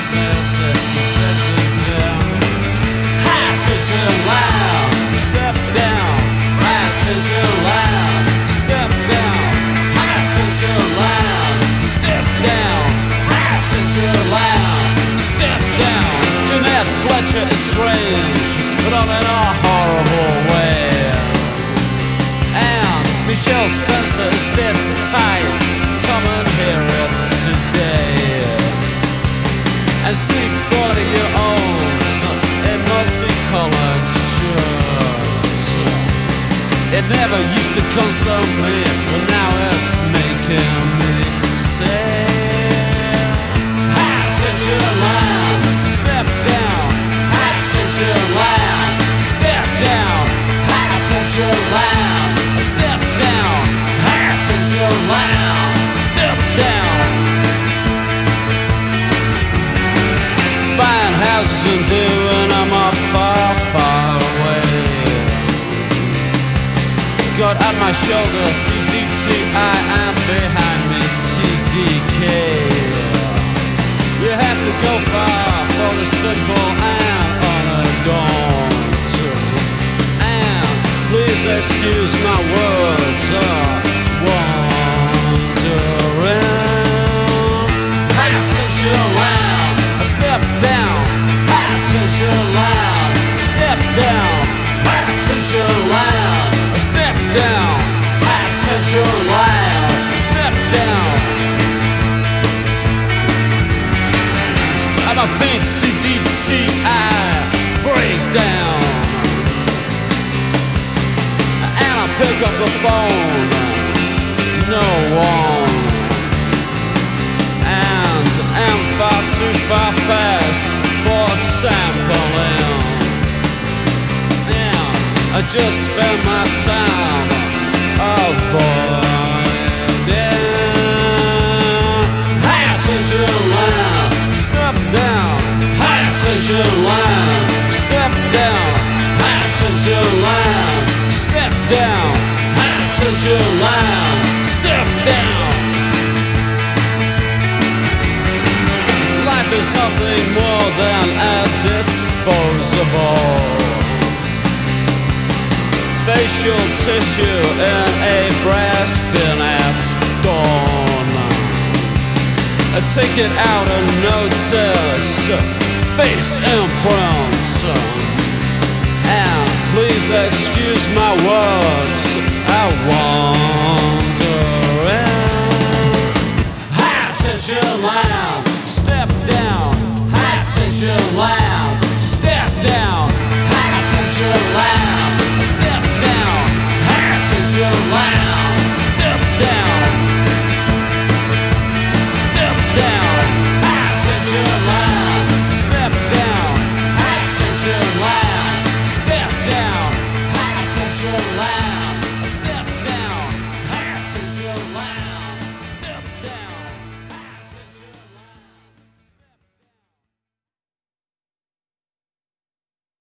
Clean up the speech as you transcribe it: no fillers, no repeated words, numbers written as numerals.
Attention loud, step down. Attention loud, step down. Attention loud, step down. Attention loud, step down. Jeanette Fletcher is strange, but all in a horrible way. And Michelle Spencer is dead tight. Come and hear it today. And see 40-year-olds in multicolored shirts. It never used to console me, but now it's making me say, attention loud, step down. Attention loud, step down. Attention loud, step down. Attention loud, step down. Buying houses and doing them up far, far away. Got at my shoulder CDTI and behind me TDK. You have to go far for the simple and unadorned. And please excuse my words, wandering. Attention loud, step down. Attention loud, step down. Attention loud, step down. Attention loud, step down. At my feet, CDTI, break down. And I pick up the phone, no one. And I'm far too far fast for sampling. And I just spend my time avoiding. Attention loud, step down. Attention loud, step down. Attention loud, step down. Attention loud, step down. Life is nothing more than a disposable facial tissue in a brass bin at dawn. Take it out and notice face imprints. And please excuse my words, I want